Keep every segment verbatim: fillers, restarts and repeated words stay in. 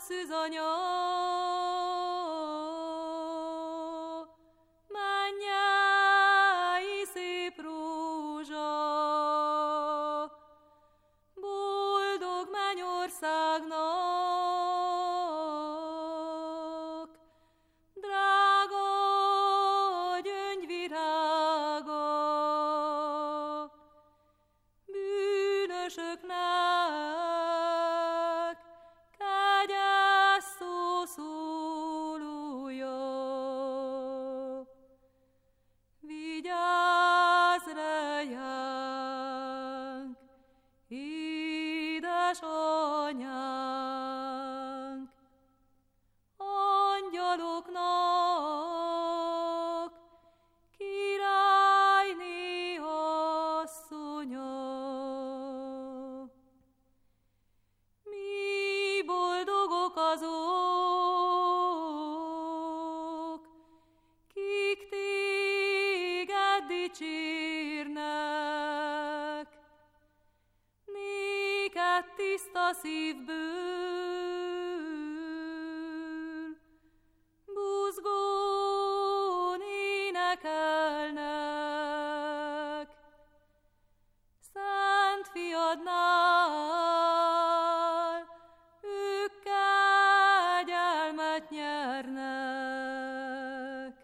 szűzanya, mennyei szép rózsa, boldog mennyországnak, drága gyöngyvirága, bűnösöknek kegyes szószólója. Vigyázz rejánk, édesanyánk, angyaloknak királyné asszonya. Mi boldogok azok, kik téged dicsérnek, néked tiszta szívből buzgón énekelnek. Szent fiadnál ők kegyelmet nyernek.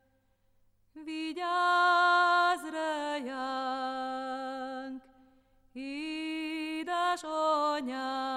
Vigyázz rejánk, édesanyánk!